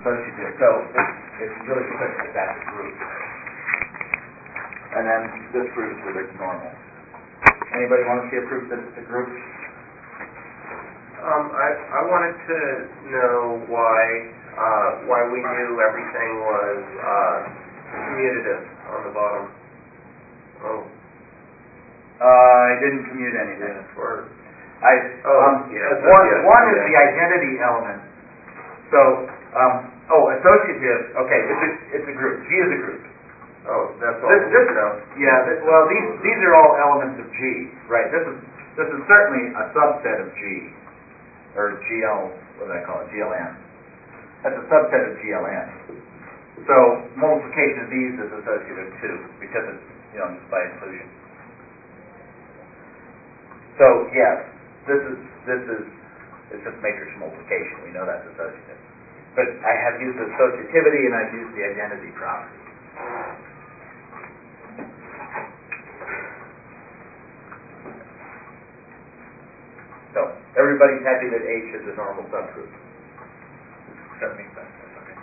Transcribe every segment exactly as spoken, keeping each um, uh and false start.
associative. So it's, it's really because that that's a group. And then this proves that it's normal. Anybody want to see a proof that it's a group? Um, I, I wanted to know why uh, why we knew everything was uh, commutative on the bottom. Oh. Uh, I didn't commute anything. Or, I, oh, um, yeah. One, yeah, one yeah. is the identity element. So, um, oh, associative, okay, it's a, it's a group. G is a group. Oh, that's all. This, this, no. yeah, this, well, these these are all elements of G, right? This is this is certainly a subset of G, or G L, what do I call it, G L N. That's a subset of G L N. So, multiplication of these is associative too, because it's, you know, just by inclusion. So yes, this is this is it's just matrix multiplication. We know that's associative. But I have used associativity and I've used the identity property. So everybody's happy that H is a normal subgroup. Except me, but that's okay.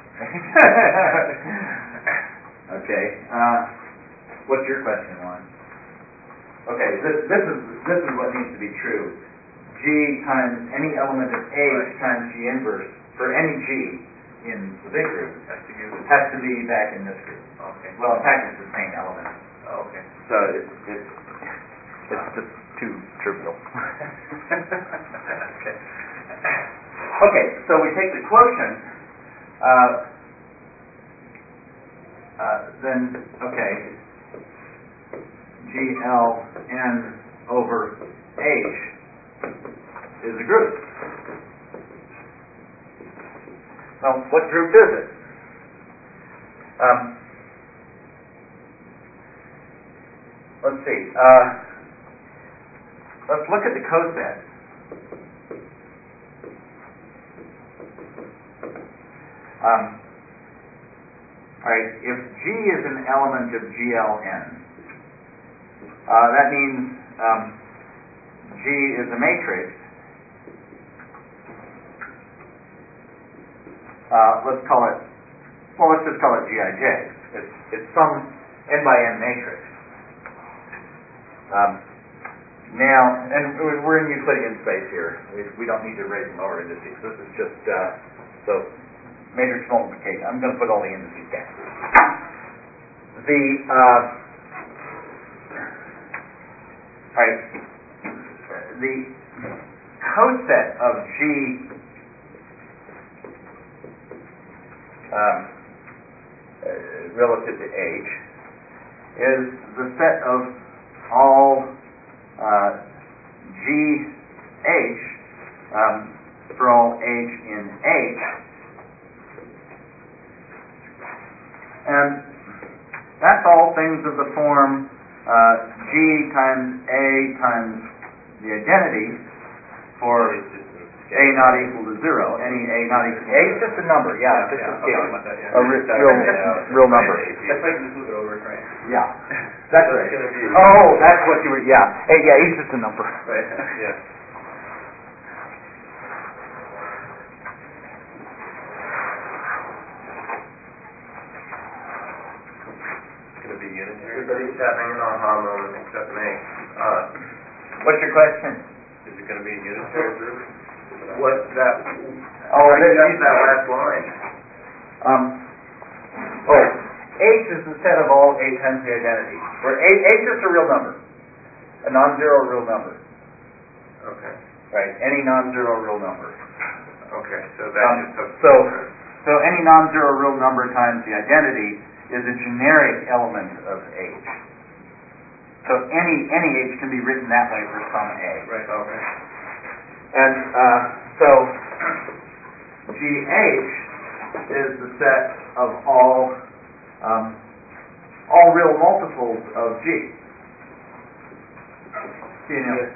Okay. Uh, what's your question, Juan? Okay, this, this is this is what needs to be true. G times any element of H right. times G inverse for any G in the big group has to, use, has to be back in this group. Okay. Well, in fact, it's the same element. Oh, okay. So it's it's it's just too trivial. Okay. Okay, so we take the quotient. Uh, uh, then okay. G L N over H is a group. Well, what group is it? Um, let's see. Uh, let's look at the coset. Um, all right. If G is an element of G L N, Uh, that means um, G is a matrix. Uh, let's call it, well, let's just call it G I J. It's, it's some n by n matrix. Um, now, and we're in Euclidean space here. We, we don't need to raise and lower indices. This is just, uh, so, matrix multiplication. I'm going to put all the indices down. The, uh, All right, the coset of G um, uh, relative to H is the set of all uh, G H um, for all H in H, and that's all things of the form Uh, G times A times the identity for A not equal to zero. Any A not equal to A is just a number, yeah, yeah just yeah, a scale. Okay, that, yeah. A re- real, real number. That's like just move it over, right? Yeah, that's so right. Gonna be Oh, that's what you were, yeah. Hey, yeah, he's just a number. Right, yeah. Everybody's having an aha moment except me. Uh, What's your question? is it going to be a unitary group? What that? Oh, that, that, that last line. Um. Oh, H is the set of all A times the identity. Where A, H is a real number, a non-zero real number. Okay. Right. Any non-zero real number. Okay. So that um, just so so any non-zero real number times the identity is a generic element of H. So any any H can be written that way for some A. Right, okay. And uh, so G H is the set of all um, all real multiples of G. You know, yes.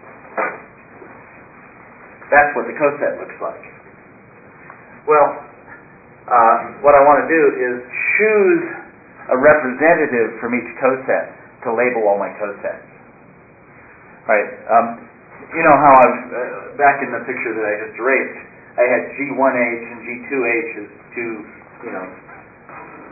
That's what the coset looks like. Well, Uh, what I want to do is choose a representative from each coset to label all my cosets. Right? Um, you know how I've, uh, back in the picture that I just erased, I had G one H and G two H as two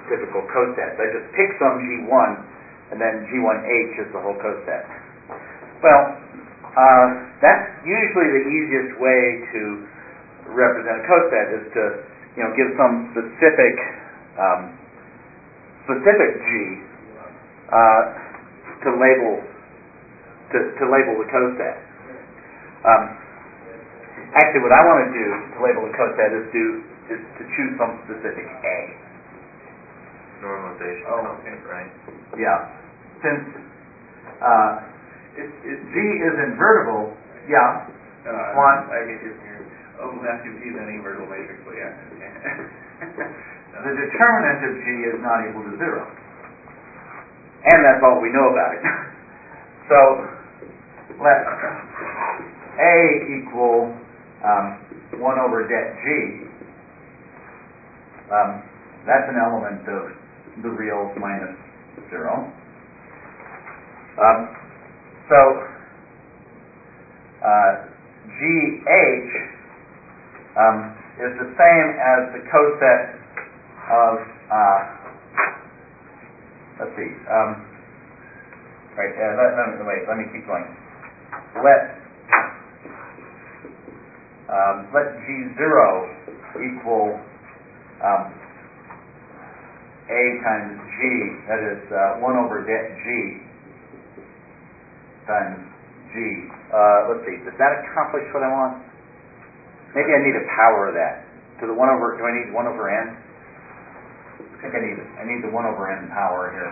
typical cosets. I just pick some G one, and then G one H is the whole coset. Well, uh, that's usually the easiest way to represent a coset, is to, you know, give some specific um, specific G uh, to label to, to label the coset. Um, actually, what I want to do to label the coset is do is to choose some specific A. Normalization Oh, constant, right? Yeah. Since uh, It, it, G is invertible, yeah. uh, One. I get you here. Oh, F U P is an invertible matrix, but yeah. Okay. The determinant of G is not equal to zero. And that's all we know about it. So let A equal um, one over det G. Um, that's an element of the reals minus zero. Um, so uh, G H um, is the same as the coset of, uh, let's see, um, right, uh, let, let me, wait, let me keep going. Let, um, let G zero equal um, A times G, that is uh, one over det G times G. Uh, let's see, does that accomplish what I want? Maybe I need a power of that. To the one over, do I need one over n? I think I need I need the one over n power here.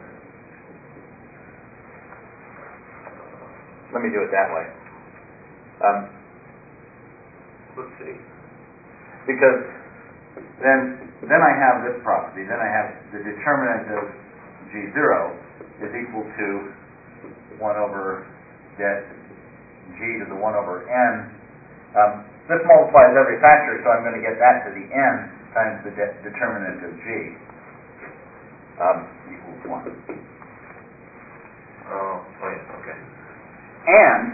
Let me do it that way. Um, Let's see. because then then I have this property. Then I have the determinant of G zero is equal to one over det G to the one over n. Um, this multiplies every factor, so I'm going to get that to the n times the de- determinant of G um, equals one. Oh, oh yeah, okay. And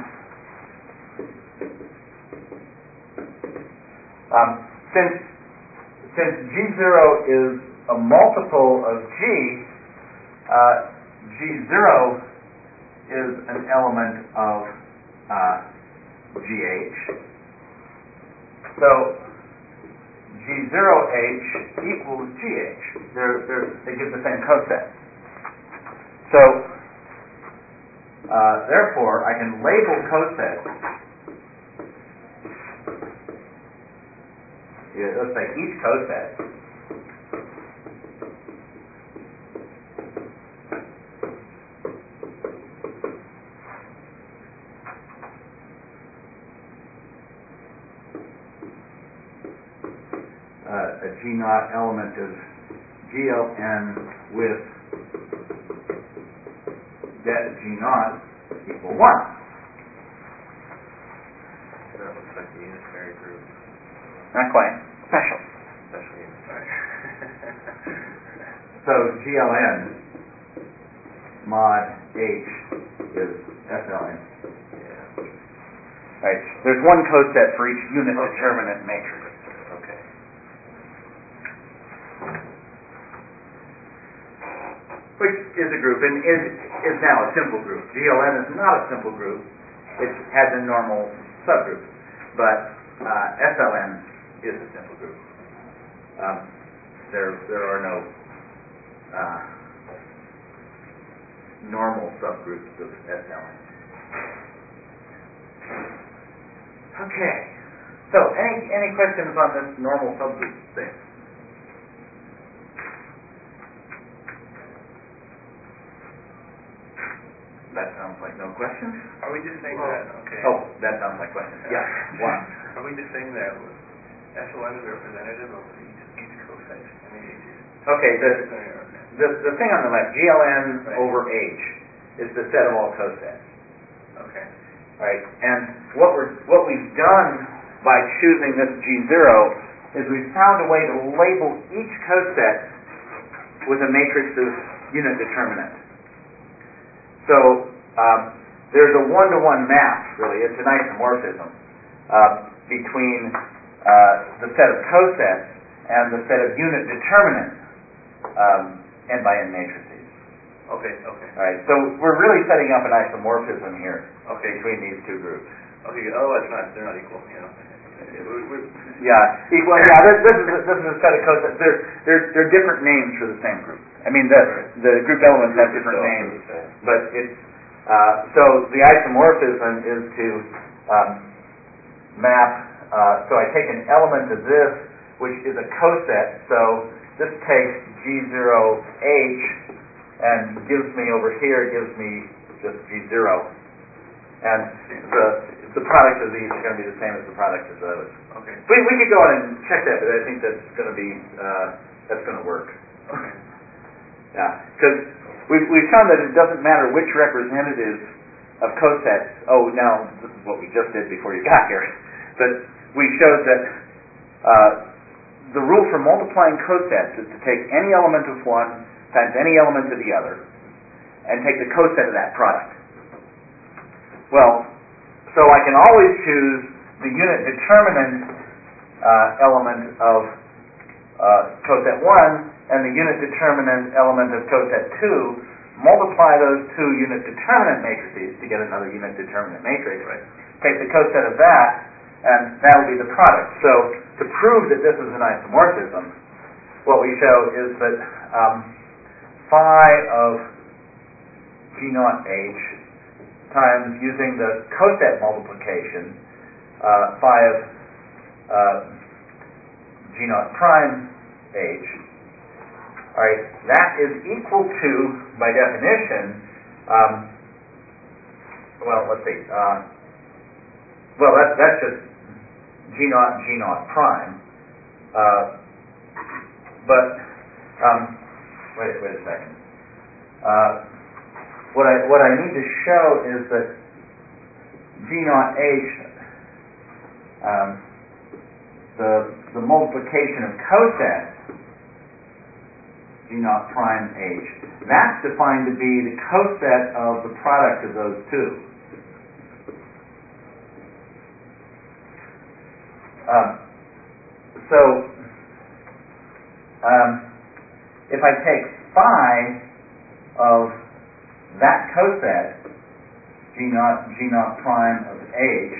um, since since G zero is a multiple of G, uh, G zero is an element of uh, G H. So G zero H equals G H. They're, they're, they give the same coset. So uh, therefore, I can label cosets. Yeah, let's say each coset uh, a G naught element of G L N with det G naught equal one. That looks like the unitary group. Not quite. Special. Special unitary. So G L N mod H is S L N. Yeah. Right. There's one coset for each unit Okay. determinant matrix. Okay. Which is a group and is is now a simple group. G L N is not a simple group. It has a normal subgroup. But uh, S L N is a simple group. Um, there there are no uh, normal subgroups of S L N. Okay. So any any questions on this normal subgroup thing? That sounds like no questions. Are we just saying Well, that? Okay. Oh, that sounds like questions. Yeah. One. Are we just saying that S L N is representative of each, each coset in the H's? Okay. The, Okay. the the thing on the left, G L N Right. over H, is the set of all cosets. Okay. Right. And what we're what we've done by choosing this G zero is we've found a way to label each coset with a matrix of unit determinant. So um, there's a one-to-one map, really. It's an isomorphism uh, between uh, the set of cosets and the set of unit determinants um, n by n matrices. Okay, okay. All right, so we're really setting up an isomorphism here Okay. between these two groups. Okay, otherwise they're not, they're not equal, you know. We- we- Yeah, equal. Yeah, this, this is a, this is a set of cosets. They're they're they're different names for the same group. I mean, the Right. the group elements have Group different itself names, is the same. but it's uh, so the isomorphism is to um, map. Uh, so I take an element of this, which is a coset. So this takes G zero H and gives me over here gives me just G zero, and the the product of these are going to be the same as the product of those. Okay, We we could go on and check that, but I think that's going to be uh, that's going to work. okay. Yeah, because we've we've shown that it doesn't matter which representatives of cosets. Oh, now this is what we just did before you got here, but we showed that uh, the rule for multiplying cosets is to take any element of one times any element of the other, and take the coset of that product. Well, so I can always choose the unit determinant uh, element of uh, coset one and the unit determinant element of coset two, multiply those two unit determinant matrices to get another unit determinant matrix, Right. take the coset of that, and that will be the product. So to prove that this is an isomorphism, what we show is that um, phi of G naught H times using the coset multiplication, uh, phi of uh, G naught prime H, all right, that is equal to, by definition, um, well, let's see, uh, well, that, that's just G naught G naught prime, uh, but um, wait, wait a second. Uh, What I what I need to show is that G naught H, um, the the multiplication of cosets, G naught prime H, that's defined to be the coset of the product of those two. Um, so um, if I take phi of that coset, G naught G naught prime of H,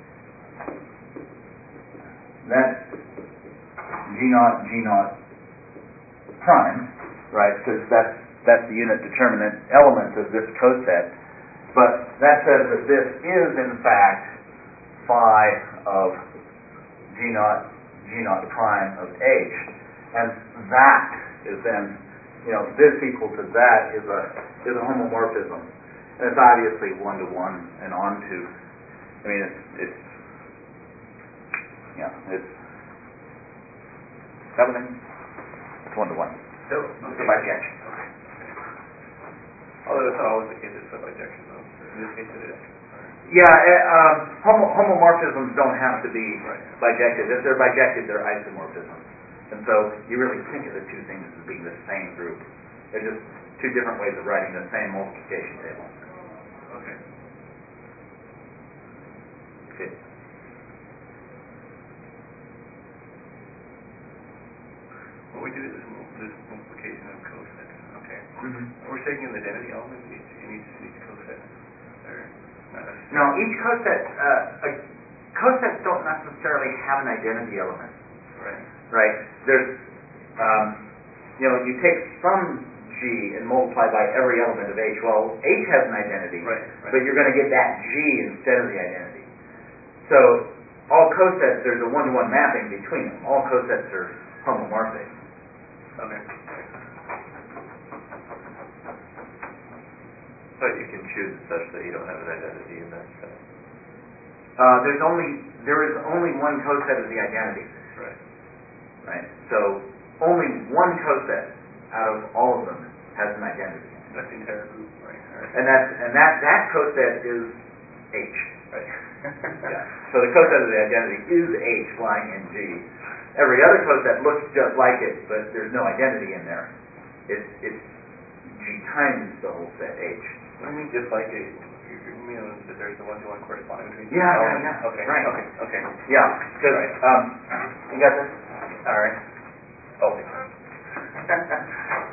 that's G naught G naught prime, right? Because that's that's the unit determinant element of this coset. But that says that this is in fact phi of G naught G naught prime of H, and that is then, you know, this equal to that is a is a homomorphism, and it's obviously one to one and on to. I mean, it's it's yeah, it's that what I mean? It's one to one. So, It's okay. a bijection. Okay. Although that's not always the case, it's a bijection, though. In this case, it is. Yeah, uh, um, homo- homomorphisms don't have to be Right. bijected. If they're bijected, they're isomorphisms, and so you really think of the two things as being the same group. They're just two different ways of writing the same multiplication table. Okay. Okay. What we do is this, mul- this multiplication of cosets. Okay. Mm-hmm. We're taking an identity element in each, in each, each coset. Or not necessarily. No, each coset, uh, uh, cosets don't necessarily have an identity element, Right. right? There's, um, you know, you take some G and multiply by every element of H. Well, H has an identity, Right, right. but you're going to get that G instead of the identity. So all cosets, there's a one-to-one mapping between them. All cosets are homomorphic. Okay. But you can choose it such that you don't have an identity in that set. Uh, there's only there is only one coset of the identity, Right. right? So only one coset out of all of them has an identity, That's the entire group, right? Right. and that's and that that coset is H. Right. Yeah. So the coset of the identity is H lying in G. Every other coset looks just like it, but there's no identity in there. It's it's G times the whole set H. What do you mean, just like it? You you mean that there's a one-to-one corresponding between Yeah, yeah, elements? yeah. Okay. Right. Okay. Okay. Yeah, because Right. um, you got this. All right. Okay.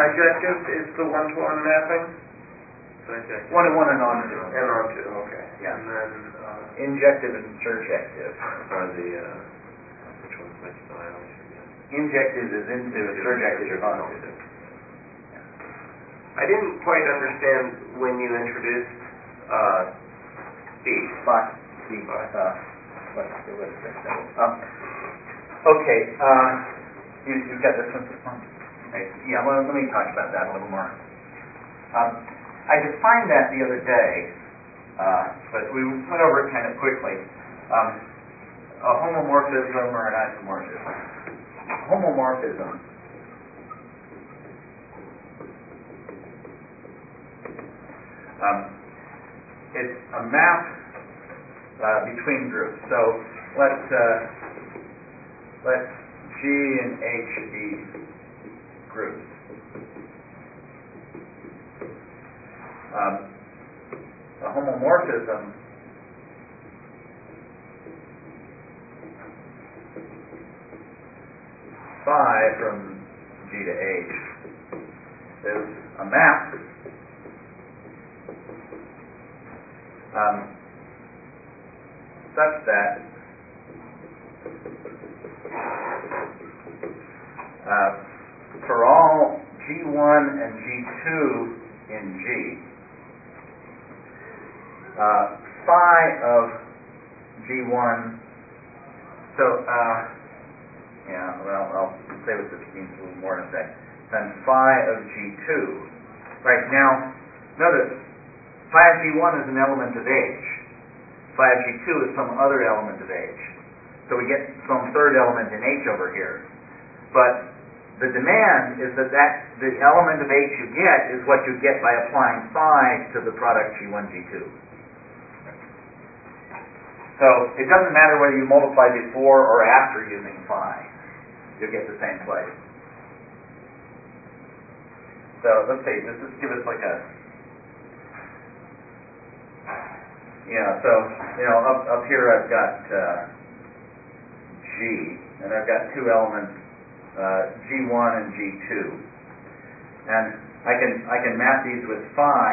Bijective is the one-to-one mapping? Bijective. One to one and on to. And onto, okay. Yeah. And then, uh, Injective and surjective. Or the, uh, which one's which though, I always forget. Injective is into, and surjective is onto. I didn't quite understand when you introduced, uh, B. Spot. The, Spot. uh, let's see, let's fix that. Um, okay, uh, you, you've got this one, this one? Right. Yeah, well, let me talk about that a little more. Um, I defined that the other day, uh, but we went over it kind of quickly. Um, a homomorphism or an isomorphism. Homomorphism um, it's a map uh, between groups. So let uh, let G and H be groups. Um, a homomorphism phi from G to H is a map um, such that uh, for all G one and G two in G, uh, phi of G one, so uh, yeah, well, I'll say what this means a little more in a sec. Then phi of G two. Right, now, notice, phi of G one is an element of H. Phi of G two is some other element of H. So we get some third element in H over here. But the demand is that, that the element of H you get is what you get by applying phi to the product G one, G two. So it doesn't matter whether you multiply before or after using phi. You'll get the same place. So let's see, does this give us like a, yeah, so, you know, up, up here I've got uh, G, and I've got two elements, uh, G one and G two. And I can, I can map these with phi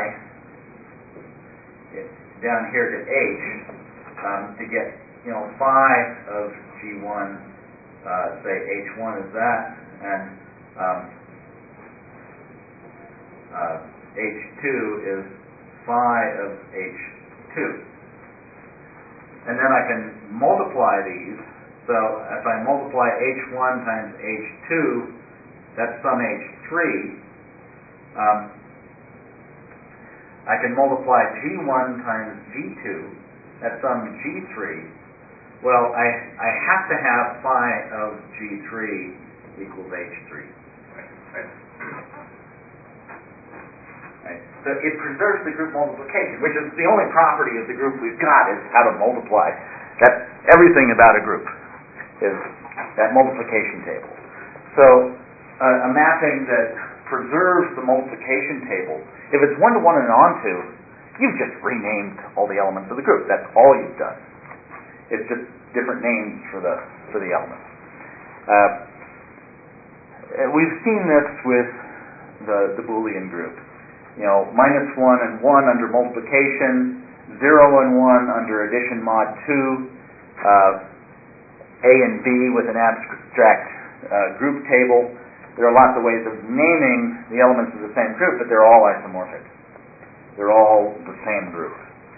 down here to H um, to get, you know, phi of G one, uh, say H one is that, and um, uh, H two is phi of H two. And then I can multiply these. So if I multiply H one times H two, that's sum H three. Um, I can multiply G one times G two, that's sum G three. Well, I, I have to have phi of G three equals H three. Right. Right. So it preserves the group multiplication, which is the only property of the group we've got, is how to multiply. That's everything about a group, is that multiplication table. So uh, a mapping that preserves the multiplication table, if it's one-to-one and onto, you've just renamed all the elements of the group. That's all you've done. It's just different names for the for the elements. Uh, we've seen this with the, the Boolean group. You know, minus one and one under multiplication, zero and one under addition mod two, uh, A and B with an abstract uh, group table. There are lots of ways of naming the elements of the same group, but they're all isomorphic. They're all the same group.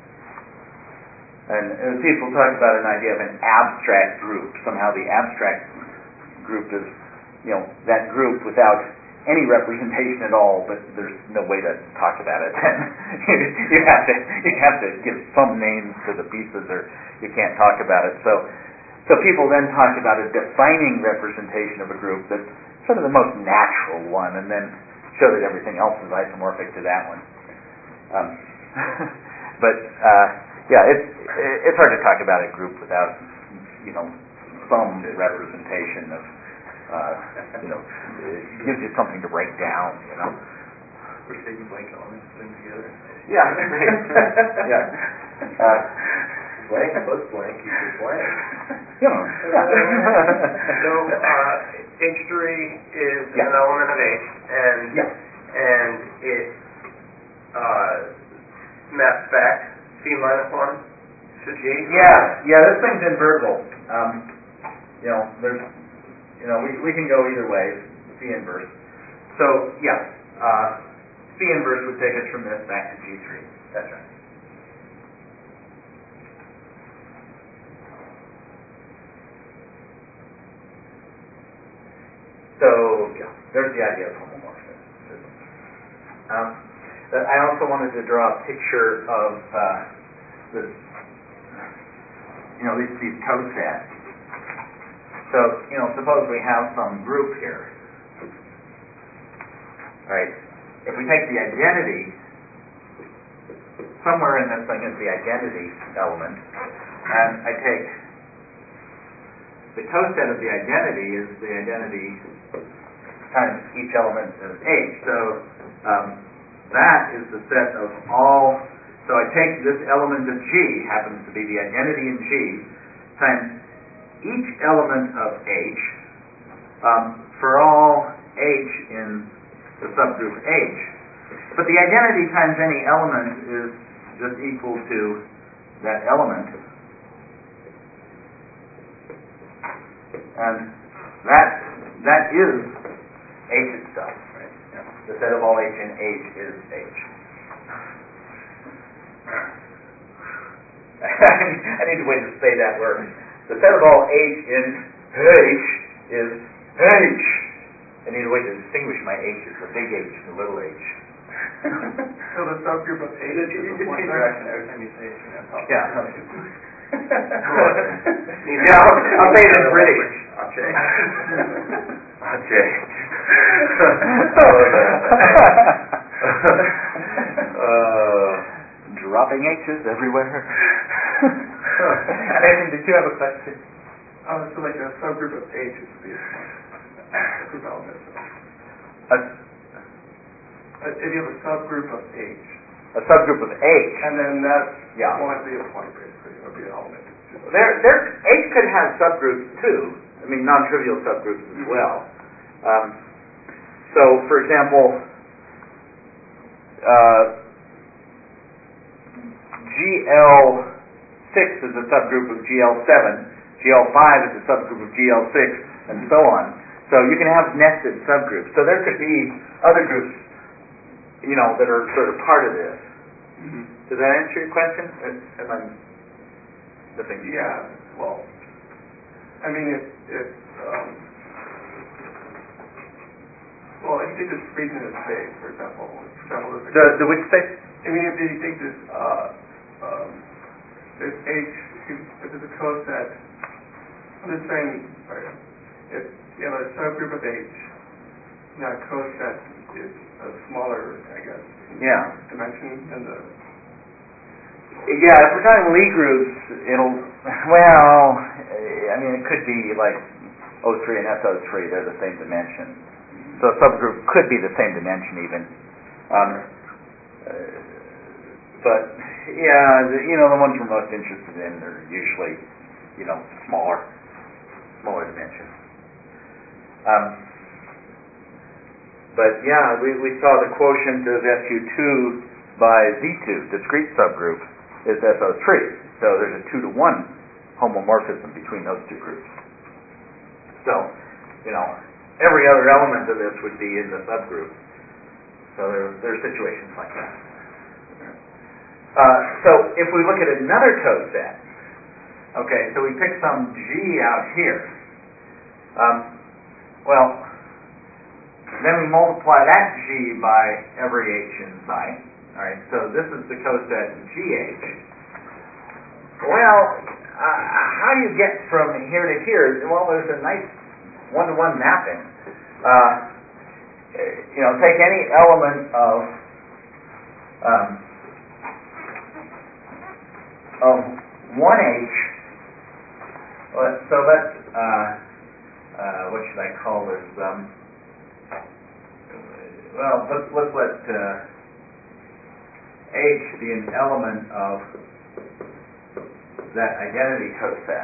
And uh, people talk about an idea of an abstract group. Somehow the abstract group is, you know, that group without any representation at all, but there's no way to talk about it. you, you have to you have to give some names to the pieces, or you can't talk about it. So, so people then talk about a defining representation of a group that's sort of the most natural one, and then show that everything else is isomorphic to that one. Um, but uh, yeah, it's it's hard to talk about a group without, you know, some representation of. Uh, you know, it gives you something to write down, you know. We're taking blank elements, put them together. Yeah, right. yeah. Uh, blank plus blank equals blank. You know. So uh, H three is yeah. an element of H, and yeah. and it uh, maps back phi minus one to G. Yeah, yeah, this thing's invertible. Um, you know, there's, you know, we we can go either way, phi inverse. So yeah, uh, phi inverse would take us from this back to G three. That's right. So yeah, there's the idea of homomorphism. Um, I also wanted to draw a picture of uh, this, you know, these, these cosets. So, you know, suppose we have some group here, right? If we take the identity, somewhere in this thing is the identity element, and I take the coset of the identity is the identity times each element of H. So um, that is the set of all. So I take this element of G, happens to be the identity in G, times each element of H um, for all H in the subgroup H. But the identity times any element is just equal to that element. And that that is H itself. Right? Yeah. The set of all H in H is H. I need a way to say that word. The set of all H in H is H. I need a way to distinguish my H's, the big H and the little H. So the subgroup of H is the one direction every time you say H, you're going to talk Yeah. about H. Yeah, I'll, I'll say it in British. Ache. Ache. uh, dropping H's everywhere. Nathan, did you have a question? Uh, so like a subgroup of H is the group element. A, Uh, if you have a subgroup of H, a subgroup of H. and then that Yeah. won't be a point basically, it'll be an element. There, there, H could have subgroups too. I mean, non-trivial subgroups as well. Um, so, for example, uh, G L six is a subgroup of G L seven, G L five is a subgroup of G L six, and so on. So you can have nested subgroups. So there could be other groups, you know, that are sort of part of this. Mm-hmm. Does that answer your question? Am I missing? Yeah, well, I mean, if, if um, well, if you take this region of space, for example, for example, there's a, The, the which space? I mean, if you take this, uh, um, this H, if, you, if there's a coset, I'm just saying, sorry, if you have a subgroup of H, that coset is a smaller, I guess, Yeah. dimension than the. Yeah, if we're talking Lie groups, it'll, well, I mean, it could be like O three and S O three, they're the same dimension. So a subgroup could be the same dimension even. Um, uh, but, yeah, the, you know, the ones we're most interested in are usually, you know, smaller, smaller dimension. Um, but, yeah, we, we saw the quotient of S U two by Z two, discrete subgroup, is S O three. So there's a two to one homomorphism between those two groups. So, you know, every other element of this would be in the subgroup. So there, there are situations like that. Uh, so if we look at another coset, okay, so we pick some G out here. Um, well, then we multiply that G by every H in sight. All right, so this is the coset G H. Well, uh, how do you get from here to here? Well, there's a nice one-to-one mapping. Uh, you know, take any element of um, of one H. So let's uh, uh, what should I call this? Um, well, let's let's let uh, H be an element of that identity coset.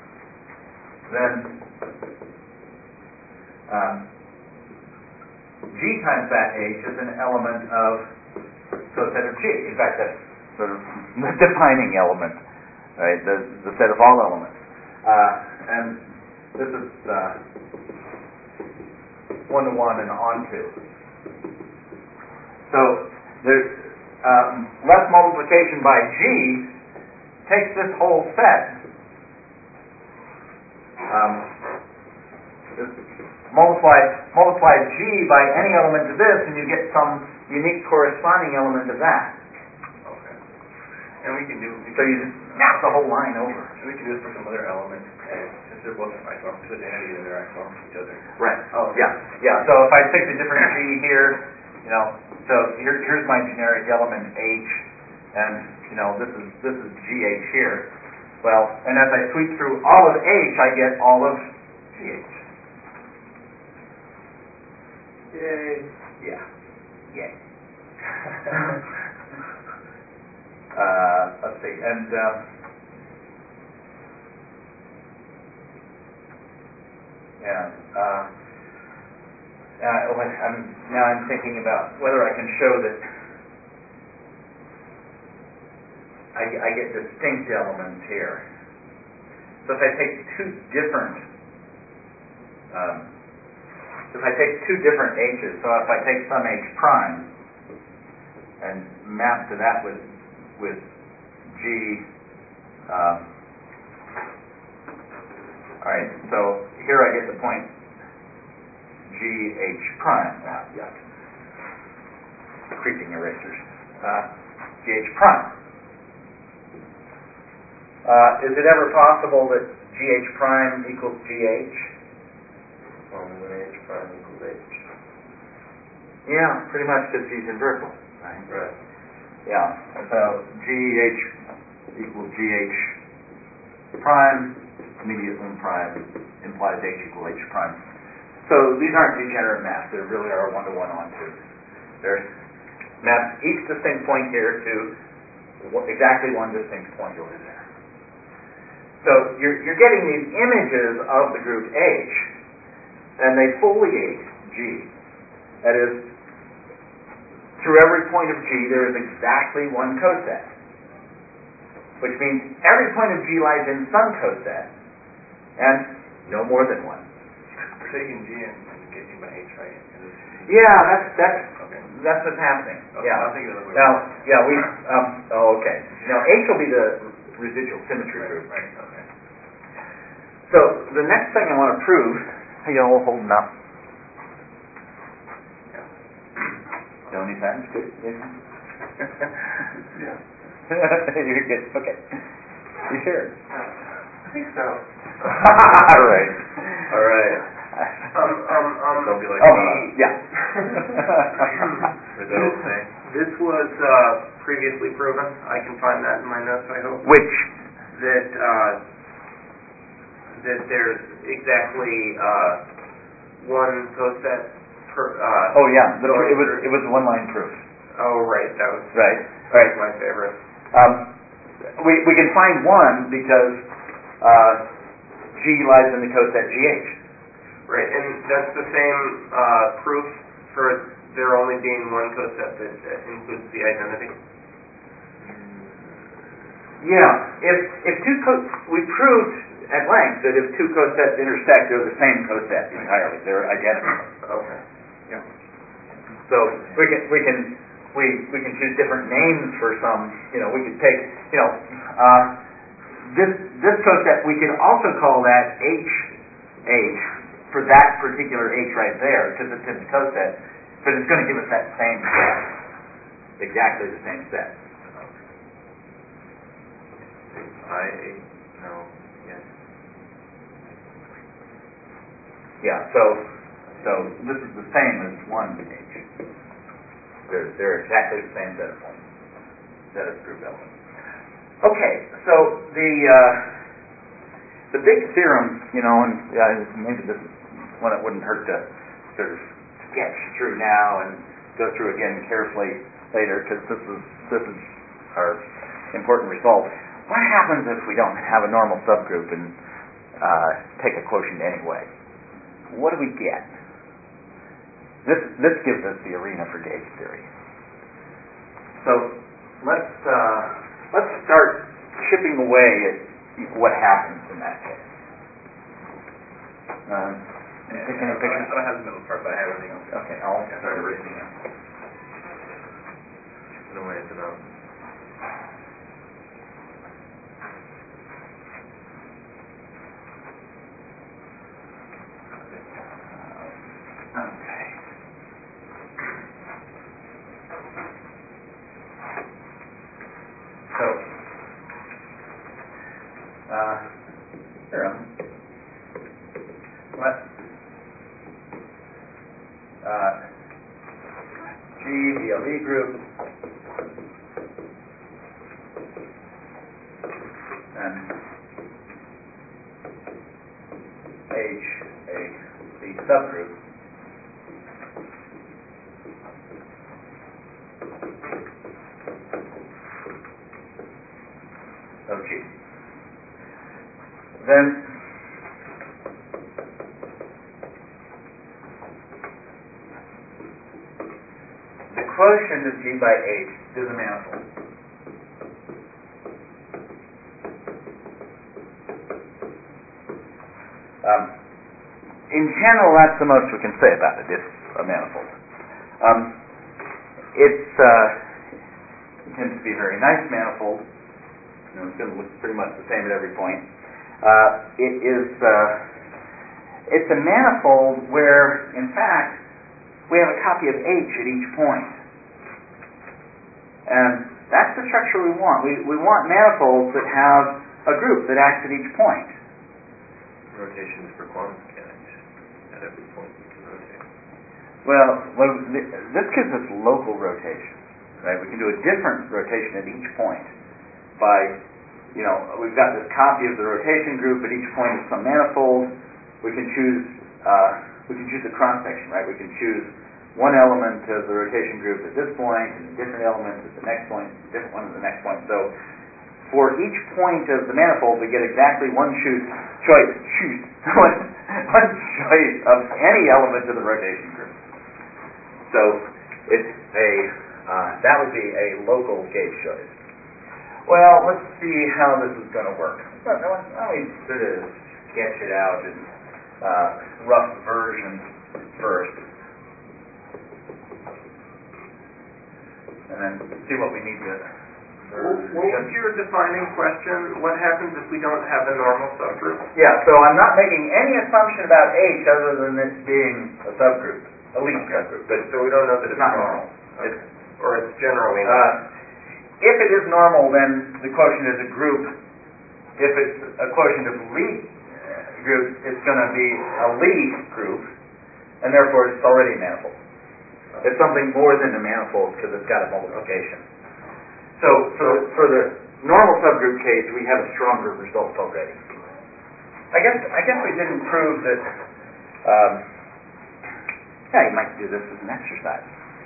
Then um, G G times that H is an element of coset of G. In fact, that's sort of the defining element, right? The, the set of all elements. Uh, and this is uh, one-to-one and onto. So there's um, less multiplication by G takes this whole set. Um, this multiply multiply G by any element of this, and you get some unique corresponding element of that. Okay. And we can do. We So can, you just snap the whole line over. and we can do this for some other element, and since they're both isomorphic to identity, then they're isomorphic to each other. Right. Oh. Yeah. Yeah. So if I picked a different G here, you know, so here, here's my generic element H, and you know, this is this is G H here. Well, and as I sweep through all of H, I get all of G H. Yay. Yeah. Yay. uh, let's see, and um, yeah. Uh, uh, I'm, now I'm thinking about whether I can show that I, I get distinct elements here. So if I take two different, um, if I take two different H's, so if I take some H prime and map to that with with G, um, all right. So here I get the point G H prime. Ah, yuck. Creeping erasers. Uh, G H prime. Uh, is it ever possible that G H prime equals G H? Only when H prime equals H. Yeah, pretty much because G's invertible, right? Right. Yeah. So G H equals G H prime, immediately prime implies H equal H prime. So these aren't degenerate maps. They really are one-to-one onto. They're maps each distinct point here to exactly one distinct point over there. So you're, you're getting these images of the group H, and they foliate G. That is, through every point of G, there is exactly one coset, which means every point of G lies in some coset, and no more than one. We're taking G and, and getting by H, right? Yeah, that's that's okay. That's what's happening. Okay, yeah. I'll think of the other way. Now, yeah, we. Um, oh, okay. Now H will be the residual symmetry right, group. Right. Okay. So the next thing I want to prove. Are you all holding up? Yeah. Don't need that. Good. Yeah. You're good. Okay. You sure? I think so. All right. All right. Um, um, um. Don't be like Oh, uh, yeah. for those thing. This was uh, previously proven. I can find that in my notes, I hope. Which? That uh, that there's exactly uh, one coset per. Uh, Oh yeah. The, going it was through. it was one line proof. Oh right, that was Right. that Right. was my favorite. Um, we we can find one because uh, G lies in the coset G H. Right, and that's the same uh, proof for there only being one coset that, that includes the identity. Yeah. If if two co- we proved at length that if two cosets intersect, they're the same coset entirely. They're identical. Okay. Yeah. So we can we can we we can choose different names for some. You know, we could take you know uh, this this coset. We could also call that H H for that particular H right there because it's in the coset, but it's going to give us that same set, exactly the same set. I no yes. Yeah. So so this is the same as one H. They're they're exactly the same set of points, set of group elements. Okay. So the uh, the big theorem, you know, and uh, maybe this is one it wouldn't hurt to sort of sketch through now and go through again carefully later because this is this is our important result. What happens if we don't have a normal subgroup and uh, take a quotient anyway? What do we get? this this gives us the arena for gauge theory. So let's uh, let's start chipping away at what happens in that case. Um, Yeah, take I any don't- pictures? I don't have the middle part, but I have everything else. Okay, I'll Yeah. start erasing it. No way it's enough. Okay. So, uh, here I'm. Let uh, G be a Lie group, and H a Lie subgroup. Of G. Then the quotient of G by H is a manifold. Um, in general, that's the most we can say about it. It's a manifold. Um, it's uh, it tends to be a very nice manifold. You know, it's going to look pretty much the same at every point. Uh, it is uh, it's a manifold where, in fact, we have a copy of H at each point. And that's the structure we want. We, we want manifolds that have a group that acts at each point. Rotations for quantum mechanics. At every point we can rotate. Well, well th- this gives us local rotation, right? We can do a different rotation at each point by, you know, we've got this copy of the rotation group at each point of some manifold. We can choose uh, we can choose a cross section, right? We can choose one element of the rotation group at this point, and a different element at the next point, and a different one at the next point. So for each point of the manifold, we get exactly one choose, choice, choose, one, one choice of any element of the rotation group. So it's a uh, that would be a local gauge choice. Well, let's see how this is going to work. Let me sort of sketch it out in uh, rough version first, and then see what we need to. What was your defining question? What happens if we don't have a normal subgroup? Yeah, so I'm not making any assumption about H other than it being a subgroup, a Lie Okay. subgroup, but So we don't know that it's it's not normal. Okay. It's, Or it's generally uh, not. if it is normal, then the quotient is a group. If it's a quotient of Lie uh, groups, it's going to be a Lie group, and therefore it's already a manifold. It's something more than a manifold because it's got a multiplication. So for the, for the normal subgroup case, we have a stronger result already. I guess I guess we didn't prove that. Um, yeah, you might do this as an exercise.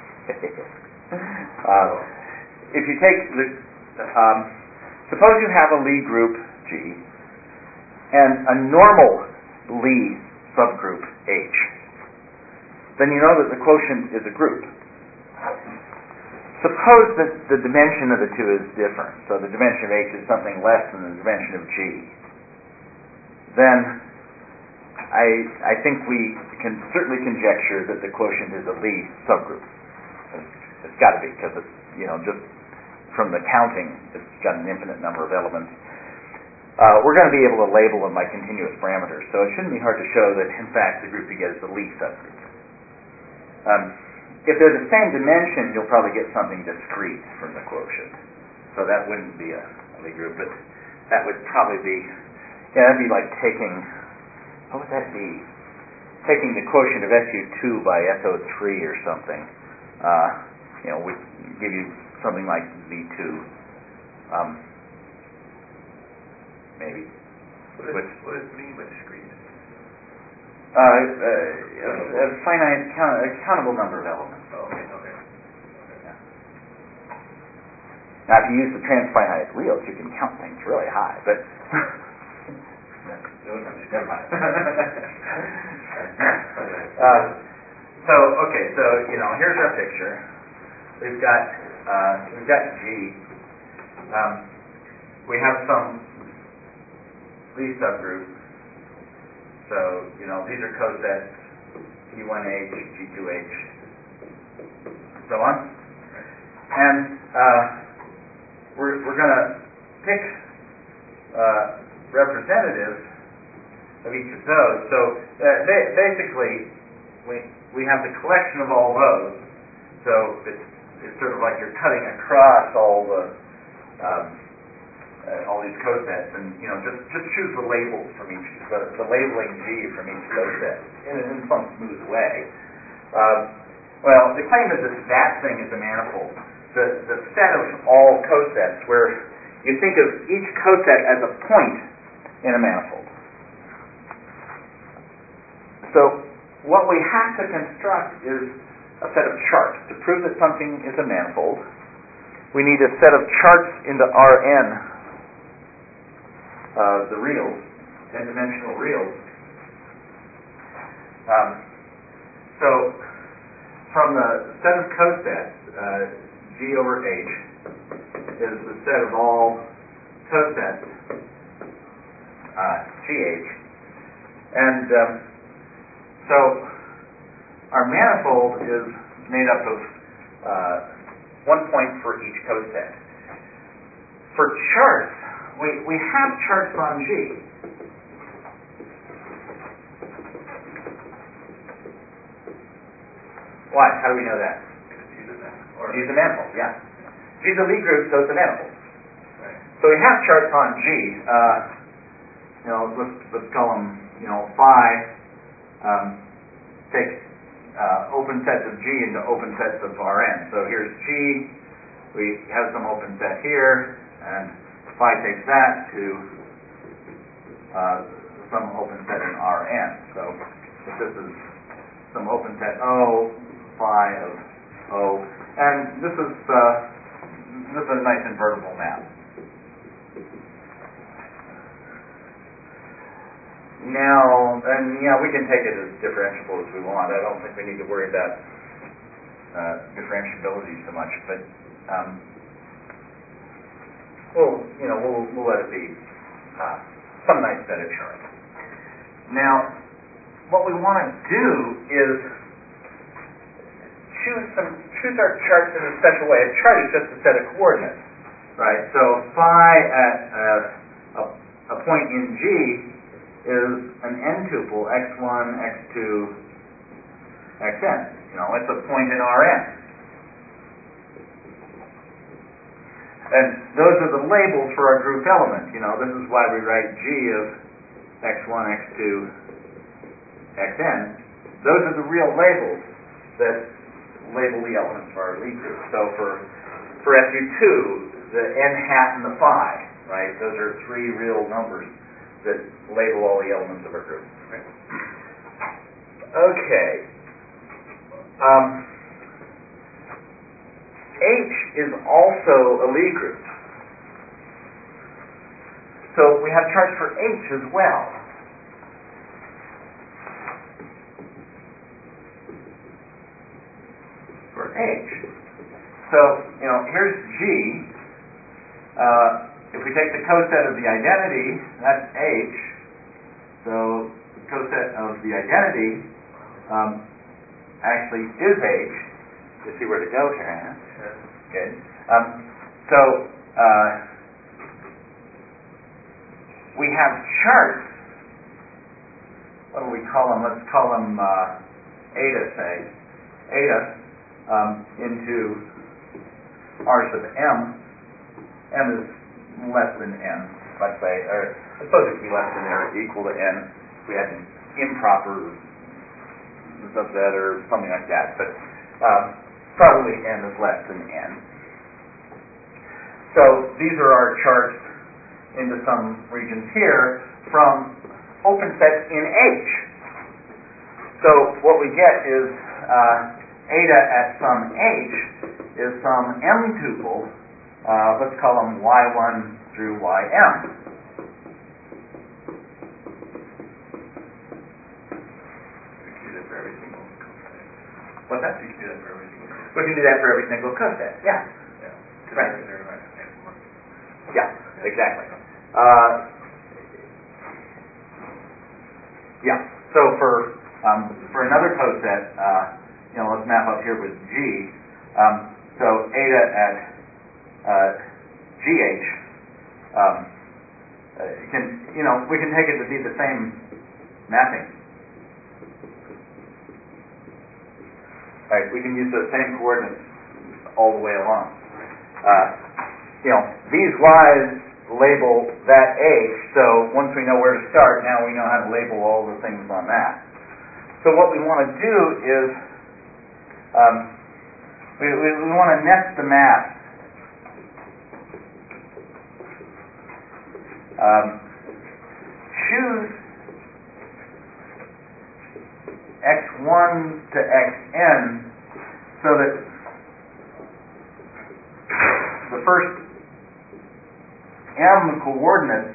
uh, if you take the, um, suppose you have a Lie group G and a normal Lie subgroup H, then you know that the quotient is a group. Suppose that the dimension of the two is different, so the dimension of H is something less than the dimension of G. Then I I think we can certainly conjecture that the quotient is a Lie subgroup. It's, it's got to be, because it's, you know, just from the counting, it's got an infinite number of elements. Uh, we're going to be able to label them by continuous parameters, so it shouldn't be hard to show that, in fact, the group you get is a Lie subgroup. Um, If they're the same dimension, you'll probably get something discrete from the quotient. So that wouldn't be a Lie group, but that would probably be, yeah, that'd be like taking, what would that be? Taking the quotient of S U two by S O three or something. Uh, you know, would give you something like Z two. Um, maybe. What, is, Which, what does it mean by discrete? uh, uh, a, a finite, count, a countable number of elements. Oh, okay, okay. Yeah. Now, if you use the transfinite reals, you can count things really high, but Those are discrete. never mind. uh, so okay, so you know, here's our picture. We've got uh, we've got G. Um, we have some these subgroups. So you know, these are cosets G one H, G two H, so on. And uh, we're we're going to pick uh, representatives of each of those. So uh, ba- basically, we we have the collection of all those. So it's it's sort of like you're cutting across all the um, uh, all these cosets, and you know just just choose the labels from each the, the labeling G from each coset in, in some smooth way. Um, well, the claim is that that thing is a manifold. The the set of all cosets, where you think of each coset as a point in a manifold. So what we have to construct is a set of charts. To prove that something is a manifold, we need a set of charts into Rn, uh, the reals, n-dimensional reals. Um, so from the set of cosets, uh, G over H is the set of all cosets, uh, G H, and um, so our manifold is made up of uh, one point for each coset. For charts, we, we have charts on G. Why? How do we know that? G is a manifold, yeah. G is a Lie group, so it's a manifold. Right. So we have charts on G. Uh, you know, let's let's call them, you know, phi. Um, take uh, open sets of G into open sets of Rn. So here's G. We have some open set here, and phi takes that to uh, some open set in Rn. So if this is some open set O, phi of O, and this is uh, this is a nice invertible map. Now, and you know, we can take it as differentiable as we want. I don't think we need to worry about uh, differentiability so much, but um, we'll you know we'll we'll let it be uh, some nice set of charts. Now, what we want to do is choose some choose our charts in a special way. A chart is just a set of coordinates, right? So phi at uh, a, a point in G is an n-tuple, x one, x two, xn. You know, it's a point in Rn. And those are the labels for our group element. You know, this is why we write G of x one, x two, xn. Those are the real labels that label the elements of our Lie group. So for for S U two, the n hat and the phi, right? Those are three real numbers that label all the elements of our group. Right? Okay. Um, H is also a Lie group. So we have charts for H as well. For H. So, you know, here's G. Uh, if we take the coset of the identity, that's H. So the coset of the identity um, actually is H. You see where to go here, huh? Sure. Good. Um, so uh, we have charts. What do we call them? Let's call them uh, eta, say. Eta um, into R sub m. M is less than n, let's say, or I suppose it could be less than or equal to n if we had an improper subset or something like that, but um, probably n is less than n. So these are our charts into some regions here from open sets in H. So what we get is uh, eta at some H is some m tuple. Uh, let's call them y one through ym. We do that for every single coset. What's that? You can do that for every single one. We can do that for every single coset. Yeah. Yeah. Right. They're, they're like X one. Yeah, exactly. Uh, yeah. So for um, for another coset, uh, you know, let's map up here with G. Um, so eta at uh, G H um, uh, can, you know, we can take it to be the same mapping. Right, we can use the same coordinates all the way along. Uh, you know, these Y's label that H, so once we know where to start, now we know how to label all the things on that. So what we want to do is, um, we, we, we want to nest the maps. Um, choose x one to xn so that the first m coordinates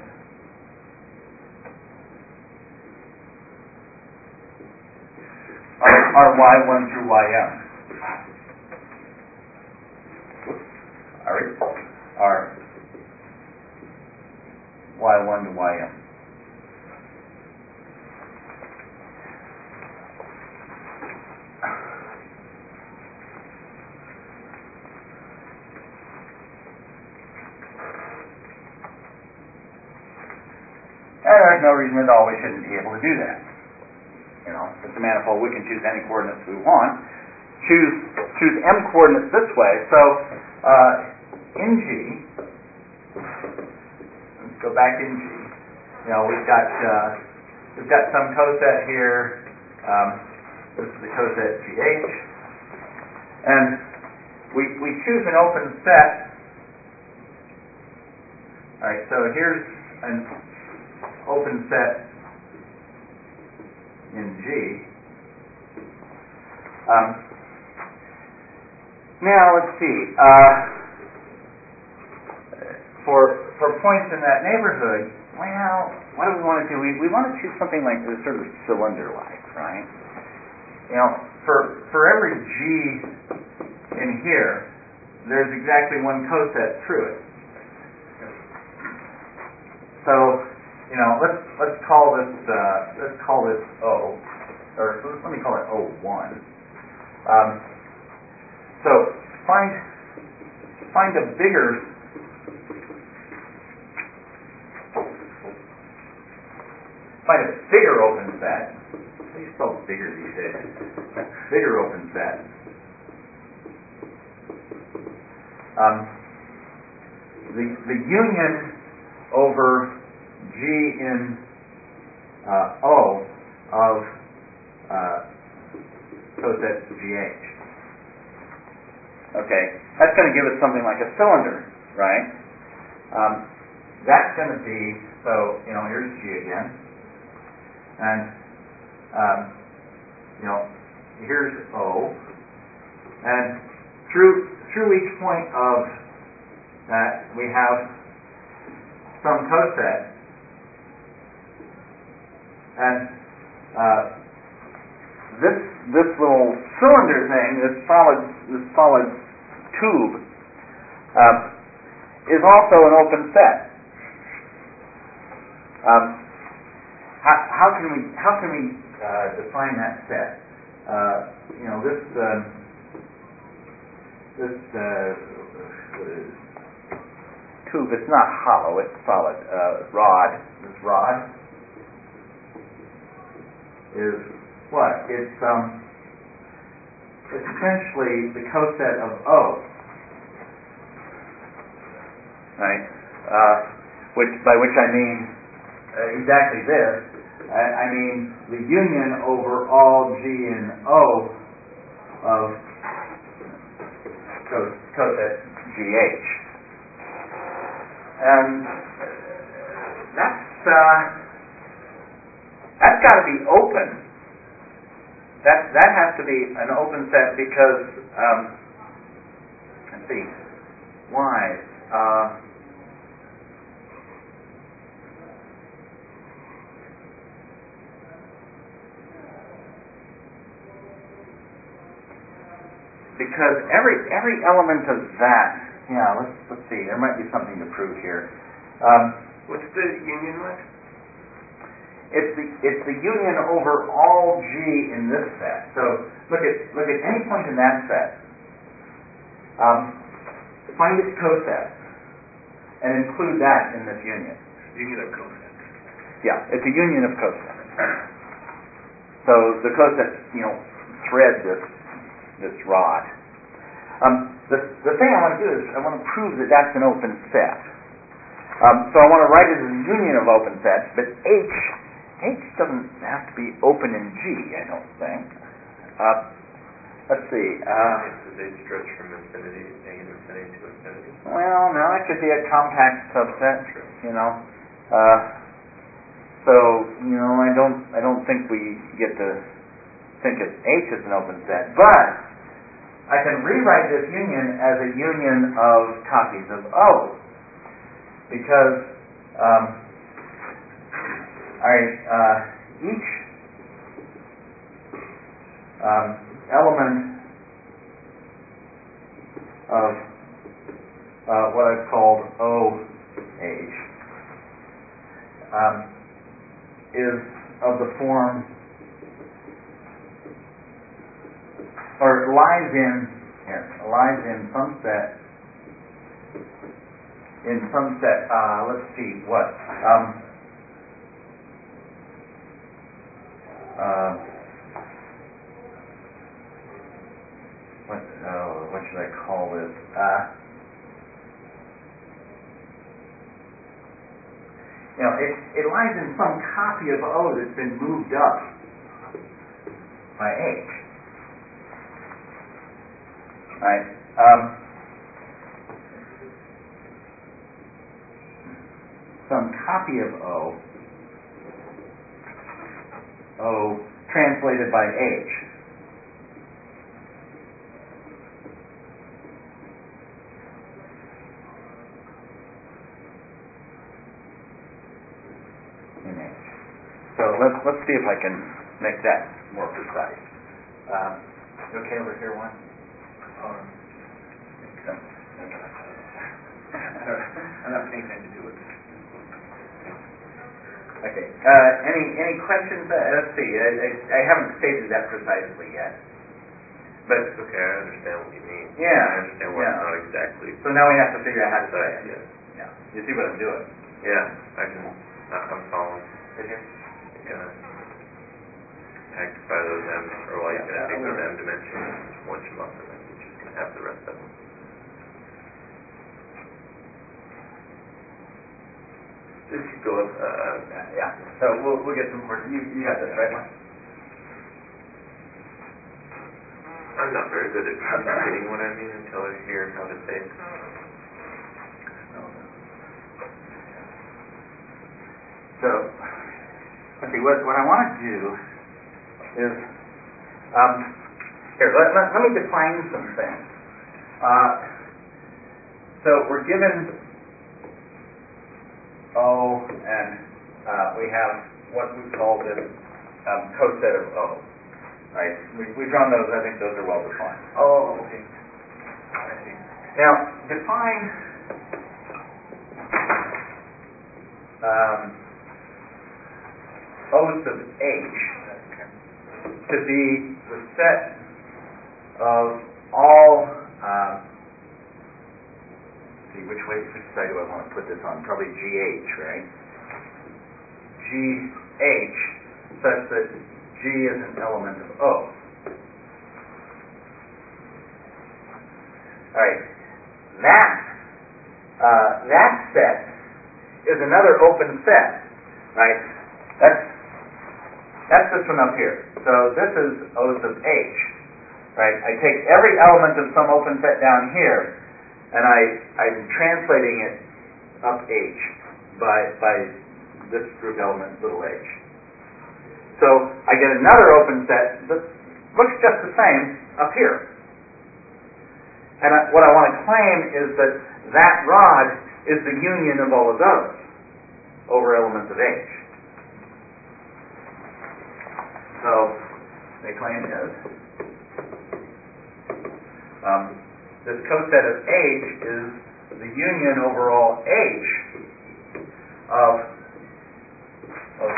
are, are y one through ym. Are, are y one to ym. And there's no reason at all we shouldn't be able to do that. You know, it's a manifold. We can choose any coordinates we want. Choose choose m coordinates this way. So uh, in G, let's go back in G. You know, we've got uh, we've got some coset here. Um, this is the coset G H, and we we choose an open set. All right. So here's an open set in G. Um, now let's see. Uh, for for points in that neighborhood, well, what do we want to do? We we want to choose something like this, sort of cylinder-like, right? You know, for for every G in here, there's exactly one coset through it. So, you know, let's let's call this uh, let's call this O, or let me call it O one. Um, so find find a bigger find a bigger open set. How do you spell bigger these days? Bigger open set. Um, the the union over G in uh, O of uh, coset G H. Okay, that's going to give us something like a cylinder, right? Um, that's going to be, so, you know, here's G again, and, um, you know, here's O, and through through each point of that we have some coset, and uh, this this little cylinder thing, this solid this solid tube, um, is also an open set. Um, how, how can we how can we uh, define that set? Uh, you know, this um, this uh, what is it? Tube, it's not hollow, it's solid. Uh, rod, this rod is what? It's um, it's essentially the coset of O, right? Uh, which by which I mean uh, exactly this. I, I mean the union over all G in O of cos, coset G H. And that's uh, that's got to be open. That that has to be an open set because um, let's see, why? Uh, because every every element of that, yeah, let's let's see, there might be something to prove here. Um, What's the union with? it's the it's the union over all G in this set. So look at look at any point in that set. Um, find its coset and include that in this union. Union of cosets. Yeah, it's a union of cosets. So the cosets, you know, thread this this rod. Um, the the thing I want to do is I want to prove that that's an open set. Um, so I want to write it as a union of open sets, but H H doesn't have to be open in G, I don't think. Uh, let's see. Uh, Does H stretch from infinity, negative infinity to infinity? well, no, it could be a compact subset. True. You know. Uh, so you know, I don't I don't think we get to think of H as an open set, but I can rewrite this union as a union of copies of O, because um, all right, uh, each um, element of uh, what I've called O H um, is of the form, or lies in here, lies in some set, in some set. Uh, let's see what. Um, uh, what? Oh, what should I call this? Uh, you know, it it lies in some copy of O that's been moved up by H. Right. Um, some copy of O, O translated by H. In H. So let's let's see if I can make that more precise. Um, you okay over here, one? Um, I'm not paying attention to it. Okay. Uh, any any questions? Uh, let's see. I, I, I haven't stated that precisely yet. But It's okay, I understand what you mean. Yeah, I understand why yeah. it's not exactly so now we have to figure out how to say precise it. yet. Yeah. You see what I'm doing? Yeah, I can, I- I'm following. Did you? You're gonna magnify those M, or well, you're Yeah, gonna uh, take those we're- M dimensions and squinch them up, and then you're just gonna have the rest of them. Just keep going. Uh, yeah. So we'll we'll get some more. You you got this right, Mike? I'm not very good at communicating what I mean until I hear how to say it. So let's see. What what I want to do is um, here. Let, let let me define some things. Uh, so we're given O, and uh, we have what we call this um, coset of O. Right? We, we've drawn those. I think those are well defined. Oh, okay. I see. Now, define um, O sub H to be the set of all. Um, see, which way, which side do I want to put this on? Probably G H, right? G H, such that G is an element of O. All right. That uh, that set is another open set, right? That's that's this one up here. So this is O sub H, right? I take every element of some open set down here, and I I'm translating it up H by by this group element little h. So I get another open set that looks just the same up here. And I, what I want to claim is that that rod is the union of all of those over elements of H. So the claim is um, this coset of H is the union over all H of, of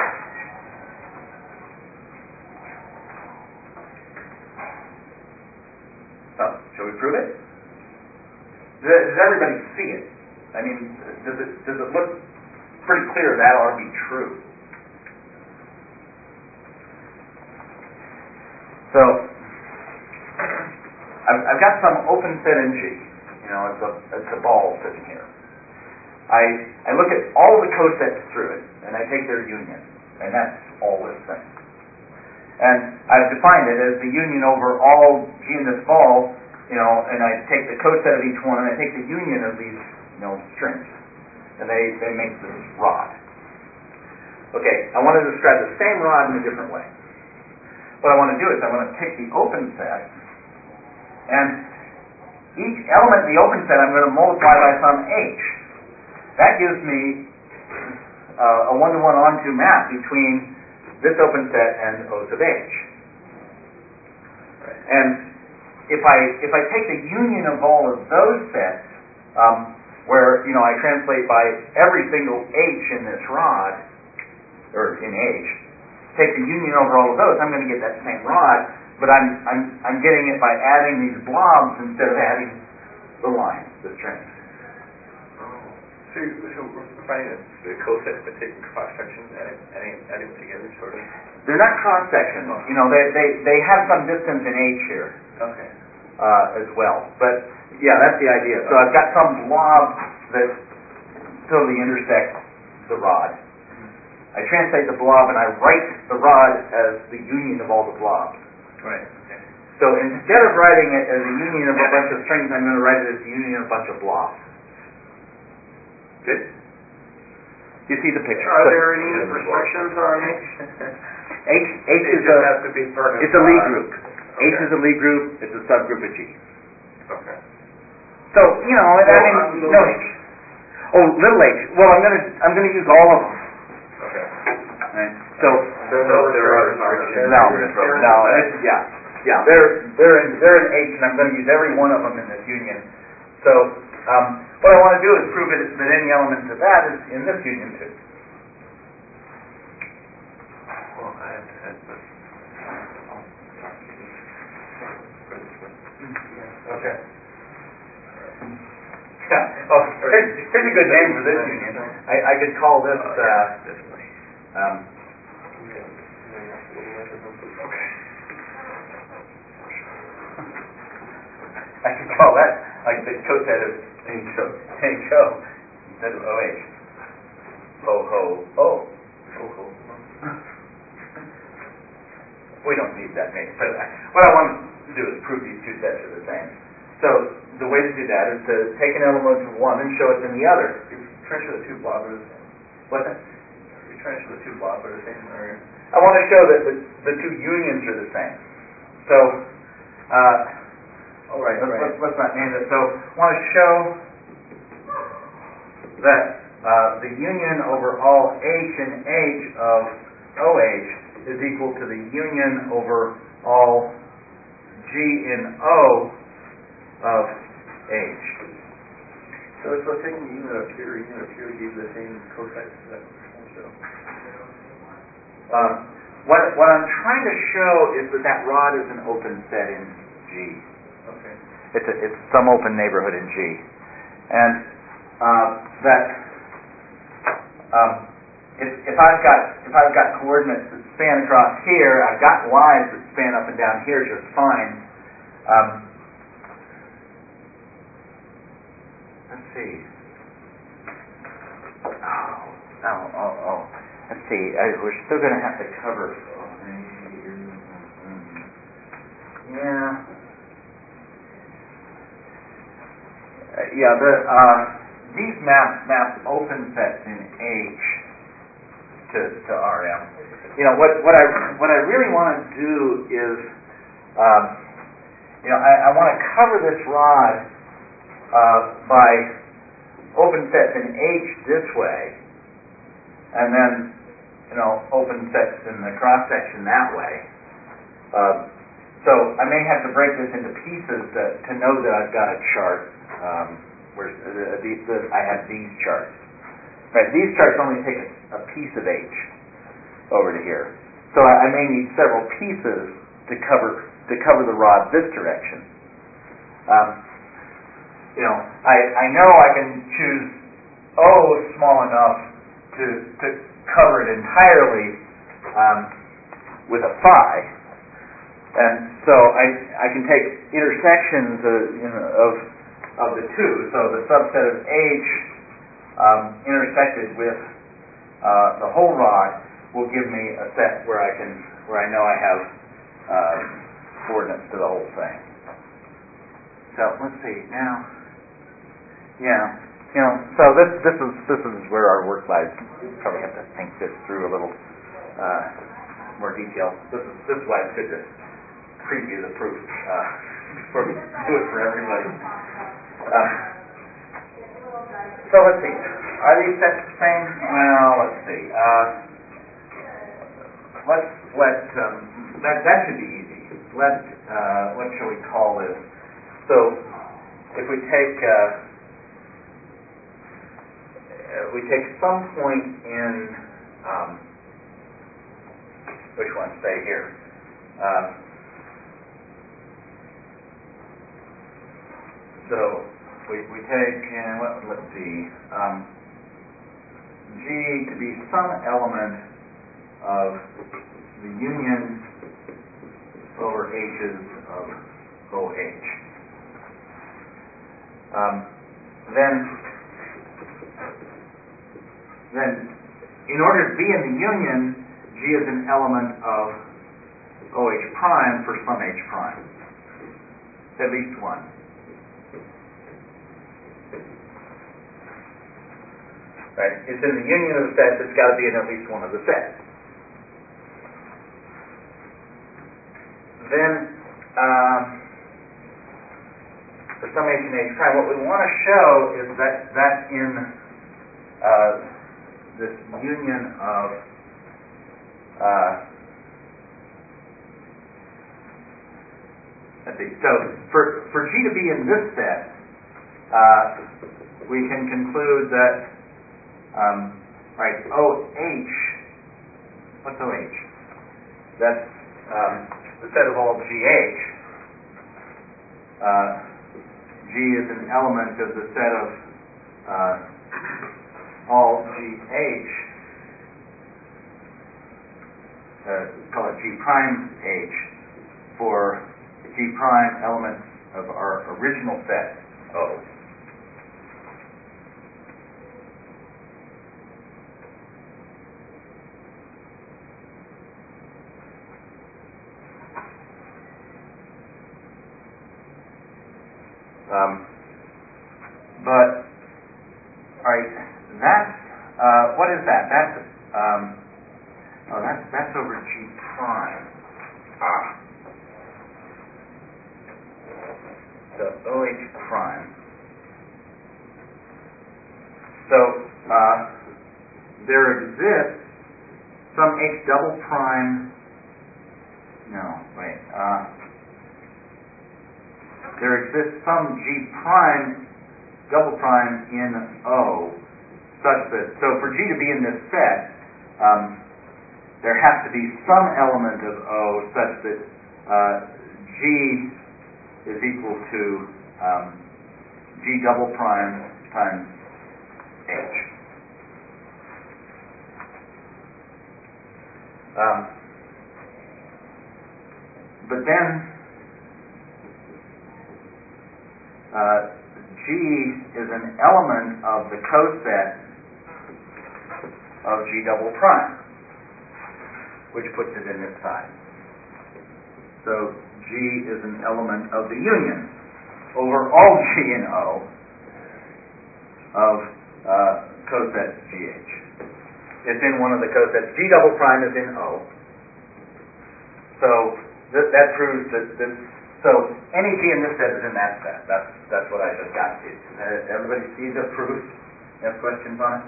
oh, shall we prove it? Does, does everybody see it? I mean, does it does it look pretty clear that ought to be true? So, I've, I've got some open set in G. You know, it's a it's a ball sitting here. I I look at all the cosets through it, and I take their union, and that's all this thing. And I've defined it as the union over all G in this ball. You know, and I take the coset of each one, and I take the union of these, you know, strings, and they they make this rod. Okay, I want to describe the same rod in a different way. What I want to do is I want to take the open set, and each element in the open set I'm going to multiply by some H. That gives me uh, a one-to-one onto map between this open set and O sub H. Right. And if I if I take the union of all of those sets, um, where you know I translate by every single H in this rod, or in H, take the union over all of those, I'm going to get that same rod, but I'm I'm I'm getting it by adding these blobs instead of adding the lines, the strings. Oh. So, so we're finding the cosets by taking cross sections, adding, adding, adding them together, sort of. They're not cross sections. You know, they they they have some distance in H here Okay. uh, as well. But yeah, that's the idea. So I've got some blob that totally intersects the rod. I translate the blob and I write the rod as the union of all the blobs. Right. Okay. So instead of writing it as a union of a bunch of strings, I'm going to write it as the union of a bunch of blobs. Good? You see the picture? Are So there any restrictions on H? H, H It is just a has to be part of. it's a Lie uh, group. Okay. H is a Lie group. It's a subgroup of G. Okay. So you know, I Well, mean, uh, little no. H. Oh, little H. Well, I'm going to I'm going to use all of them. Okay. Right. So There are no restrictions on this. no, no, it's, yeah, yeah. They're they're in they're in H, and I'm going to use every one of them in this union. So um, what I want to do is prove it, that any element of that is in this union too. Well, I have to add the... Okay. Yeah. Oh, here's, here's a good name for this union. I, I could call this. Oh, Uh, yeah, this way. um, Okay. I could call that like the coset of H O H O instead of O H. Ho ho ho. Oh, oh, oh. We don't need that name. But what I want to do is prove these two sets are the same. So the way to do that is to take an element of one and show it in the other. You're trying to show the two blobs are the same. What's that? You're trying to show the two blobs are the same, or... I want to show that the, the two unions are the same. So, uh, Oh, right, let's, right. let's, let's not name it. So, I want to show that uh, the union over all H and H of O H is equal to the union over all G in O of H. So, so taking the unit up here, unit up here gives you the same cosine. Is that what you're trying to show? Um, what, what I'm trying to show is that that rod is an open set in G. Okay. It's a, it's some open neighborhood in G, and uh, that um, if, if I've got if I've got coordinates that span across here, I've got lines that span up and down here just fine. Um, let's see. Oh, oh, oh, oh. Let's see. I, we're still going to have to cover. Yeah. Uh, yeah, the uh, these map map open sets in H to to R M. You know what what I what I really want to do is, um, you know, I, I want to cover this rod uh, by open sets in H this way, and then you know open sets in the cross section that way. Uh, so I may have to break this into pieces that, to know that I've got a chart um, where uh, the, the, I have these charts. Right, these charts only take a, a piece of H over to here. So I, I may need several pieces to cover to cover the rod this direction. Um, you know, I, I know I can choose O small enough to to cover it entirely um, with a phi, and so I I can take intersections of, you know, of of the two. So the subset of H um, intersected with uh, the whole rod will give me a set where I can where I know I have uh, coordinates to the whole thing. So let's see now. Yeah, you know. So this this is this is where our work lies. Probably have to think this through a little uh, more detail. This is this is why it's good to preview the proof uh, before we do it for everybody. Um, so let's see. Are these sets the same? Well, let's see. Uh, let's let um, that that should be easy. Let uh, what shall we call this? So if we take uh, we take some point in um, which one? Say here. Uh, so we we take uh, what? Let's see. Um, G to be some element of the union over H's of OH. Um, then, then, in order to be in the union, G is an element of OH prime for some H prime. At least one. Right? It's in the union of the sets, it's got to be in at least one of the sets. Then, um, for some H and H prime, what we want to show is that that in uh, this union of uh, let's see. So for for G to be in this set, uh, we can conclude that um, right OH. What's OH? That's um, the set of all G H. Uh, G is an element of the set of uh, all G H, uh, call it G prime H, for G prime elements of our original set O. Um, but, all right, that's, uh, what is that? That's, um, oh, that's, that's over G prime. Ah. So, OH prime. So, uh, there exists some H double prime, no, wait, uh, there exists some G prime, double prime in O, such that, so for G to be in this set, um, there has to be some element of O such that uh, G is equal to um, G double prime times H. Um, but then Uh, G is an element of the coset of G double prime, which puts it in this side. So G is an element of the union over all G and O of uh, cosets G H. It's in one of the cosets. G double prime is in O. So th- that proves that this. So any G in this set is in that set. That's that's what I just got to. Uh, everybody see the proof? Have questions on it?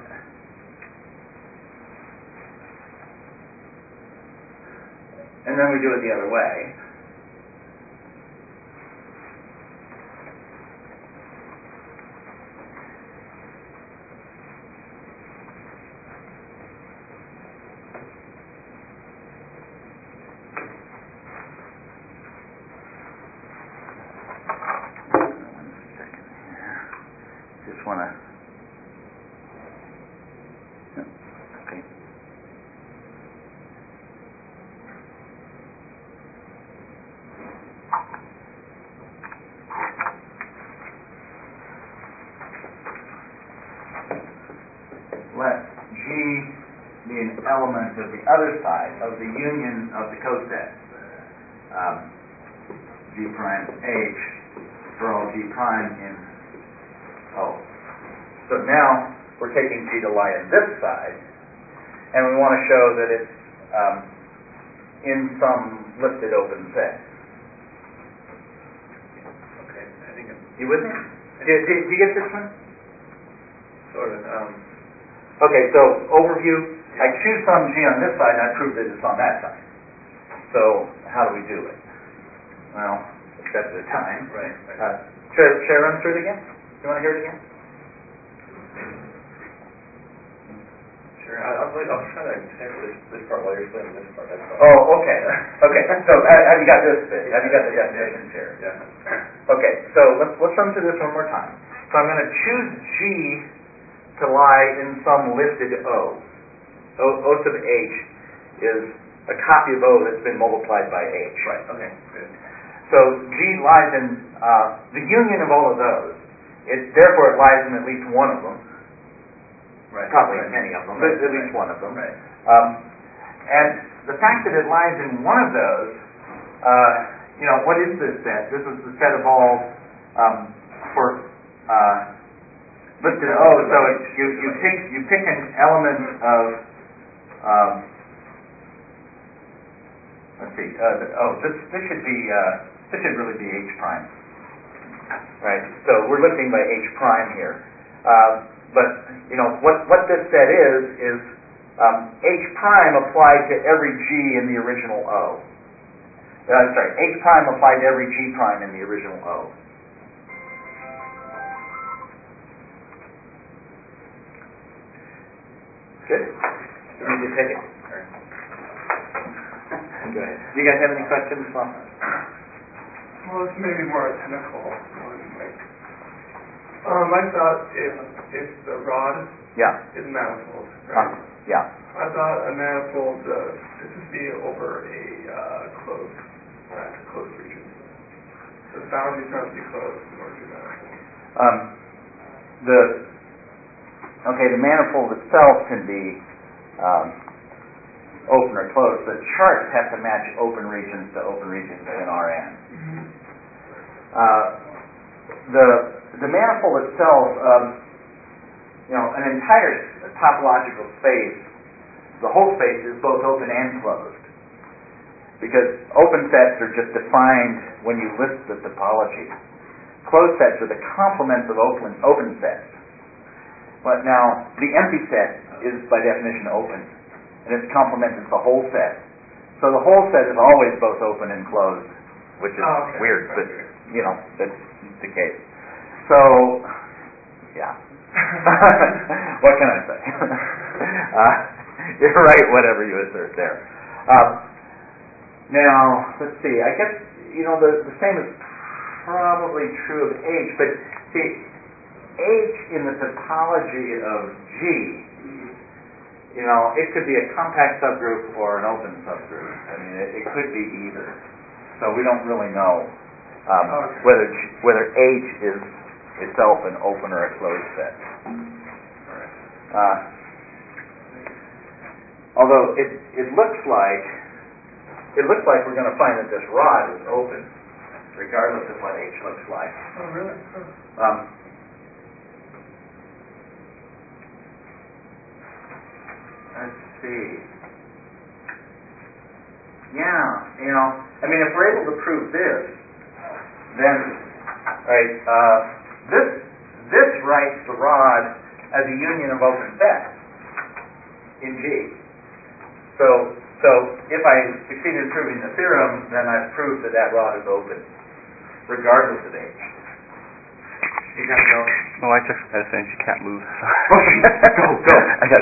And then we do it the other way. Okay. Let G be an element of the other side of the union of the coset. Um, G prime H for all G prime in O. So now we're taking G to lie in this side, and we want to show that it's um, in some listed open set. Okay, I think I'm You with me? Do, do, do you get this one? sort of, um, Okay, so overview. I choose some G on this side, and I prove that it's on that side. So how do we do it? Well, a step at a time. right, right. Uh, should, I, should I run through it again? You want to hear it again? Sure, I- I'll, I'll try to answer this, this part while you're explaining this part, that's fine. Oh, okay. Okay, so uh, have you got this bit? Have you got the definitions here? Yeah. Okay, so let's, let's run through this one more time. So I'm going to choose G to lie in some listed O. O, o sub H is a copy of O that's been multiplied by H. Right, okay, good. So G lies in uh, the union of all of those. It, therefore, it lies in at least one of them. Right. Probably right. many of them, Right, but at least right. one of them. Right. Um, and the fact that it lies in one of those, uh, you know, what is this set? This is the set of all um, for uh, listed O. So it, you you pick you pick an element of um, let's see. Uh, the, oh, this this should be uh, this should really be H prime, right? So we're listing by H prime here. Uh, But, you know, what, what this set is, is um, H prime applied to every G in the original O. Uh, I'm sorry, H prime applied to every G prime in the original O. Good? You need to take it. Go ahead. Do you guys have any questions? Well, Well, it's maybe more a technical one. Like, um, I thought if if the rod yeah. is manifold, Uh, right? yeah. I thought a manifold uh, should just be over a uh, closed set, closed region. So the boundaries have to be closed in order to be manifold. Um, the okay, the manifold itself can be um, open or closed. The charts have to match open regions to open regions in R N. Mm-hmm. Uh, the the manifold itself, um, you know, an entire topological space, the whole space is both open and closed. Because open sets are just defined when you list the topology. Closed sets are the complements of open open sets. But now, the empty set is by definition open, and its complement is the whole set. So the whole set is always both open and closed, which is Oh, okay. weird, but Okay. you know, that's the case. So, yeah. What can I say? uh, you're right, whatever you assert there. Um, now, let's see. I guess, you know, the, the same is probably true of H, but see, H in the topology of G, you know, it could be a compact subgroup or an open subgroup. I mean, it, it could be either. So we don't really know um, Okay. whether G, whether H is itself an open or a closed set. Uh, although it it looks like it looks like we're going to find that this rod is open, regardless of what H looks like. Oh, really? Huh. Um, let's see. Yeah, you know, I mean, if we're able to prove this, then, right, uh, this this writes the rod as a union of open sets in G. So, so if I succeed in proving the theorem, then I've proved that that rod is open, regardless of H. You gotta go. My wife just got to finish. She can't move. go, go. I got